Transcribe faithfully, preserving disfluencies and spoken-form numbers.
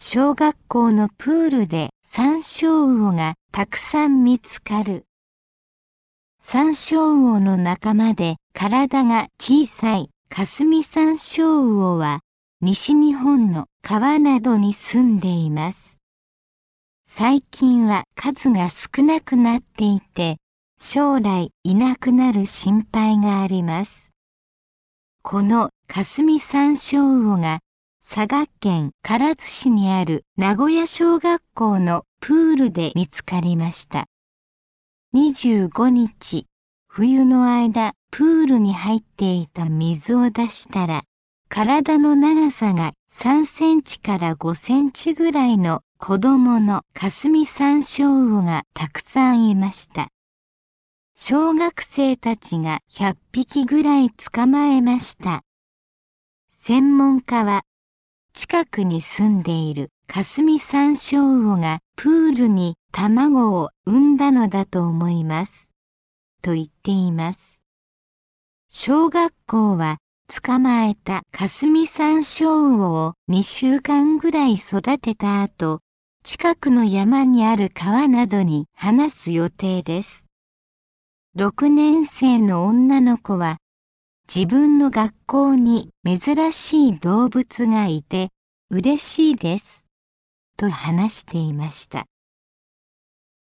小学校のプールでサンショウウオがたくさん見つかる。サンショウウオの仲間で体が小さいカスミサンショウウオは西日本の川などに住んでいます。最近は数が少なくなっていて、将来いなくなる心配があります。このカスミサンショウウオが佐賀県唐津市にある名古屋小学校のプールで見つかりました。にじゅうごにち、冬の間プールに入っていた水を出したら、体の長さがさんセンチからごセンチぐらいの子供のカスミサンショウウオがたくさんいました。小学生たちがひゃっぴきぐらい捕まえました。専門家は、近くに住んでいるカスミサンショウウオがプールに卵を産んだのだと思います。と言っています。小学校は捕まえたカスミサンショウウオをにしゅうかんぐらい育てた後、近くの山にある川などに放す予定です。ろくねんせいの女の子は、自分の学校に珍しい動物がいて嬉しいです、と話していました。